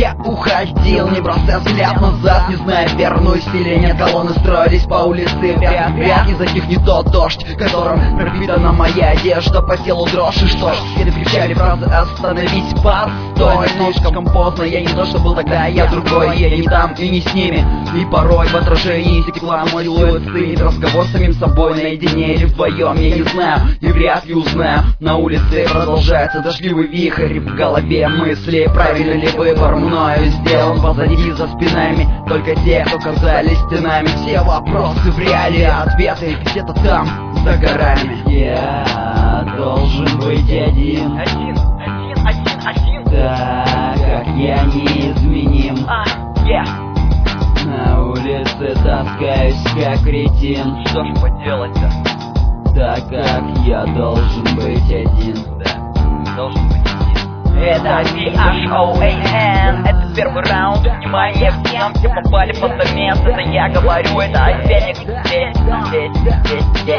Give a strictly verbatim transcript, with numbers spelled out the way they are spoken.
я уходил, не бросая взгляд назад, не зная, вернусь или нет. Колонны строились по улице в ряд, в ряд. Не затихнет тот дождь, которым пропитана моя одежда. По телу дрожь, и что ж, все кричали фразы «Остановись, постой». Но слишком поздно, я не то, что был тогда, я другой. Я не там и не с ними. И порой в отражении стекла мой силуэт стынет. Разговор с самим собой наедине или вдвоем, я не знаю и вряд ли узнаю. На улице продолжается дождливый вихрь, в голове мысли, правильно ли выбор мною сделан. Позади, за спинами только те, кто казались стенами. Все вопросы в реале, ответы где-то там, за горами. Я должен быть один, Один, один, один, один. так как я неизменим. А, yeah. На улице таскаюсь как кретин, Что ж поделать-то? так как я должен быть один. Да, должен быть один. Это ви эйч о эй эн, это первый раунд. Внимание всем, все попали под замес. Это я говорю, это Феникс здесь, здесь, здесь, здесь.